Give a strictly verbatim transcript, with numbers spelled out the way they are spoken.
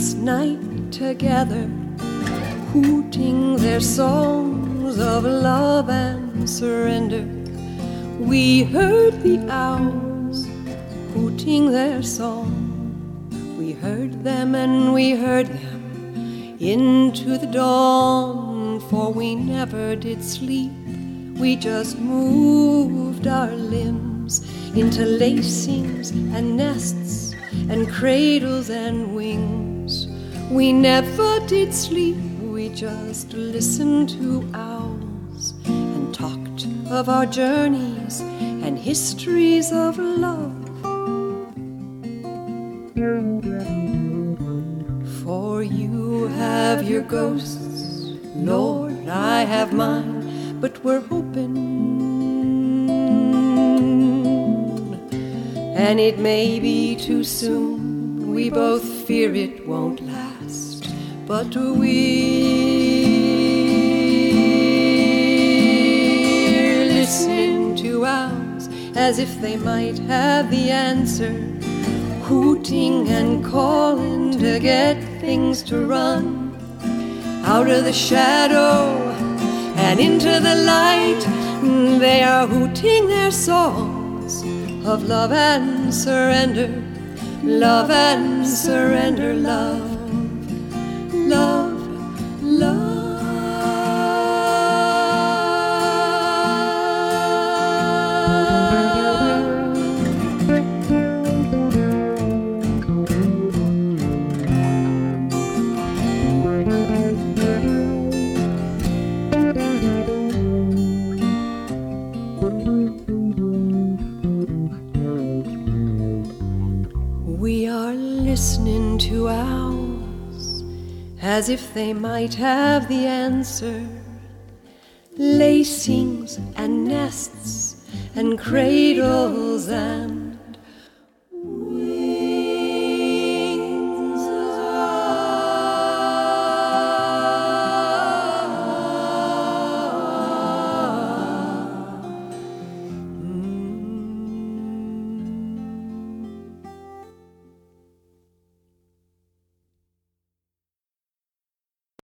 sleepless night together, hooting their songs of love and surrender. We heard the owls hooting their song. We heard them and we heard them into the dawn, for we never did sleep. We just moved our limbs into lacings and nests and cradles and wings. We never did sleep. We just listened to owls and talked of our journeys and histories of love. For you have your ghosts, Lord, I have mine, but we're open, and it may be too soon. We both fear it won't last, but we're listening to owls as if they might have the answer, hooting and calling to get things to run out of the shadow and into the light. They are hooting their songs of love and surrender, love and surrender, love, love, love. We are listening to owls as if they might have the answer, lacings and nests and cradles and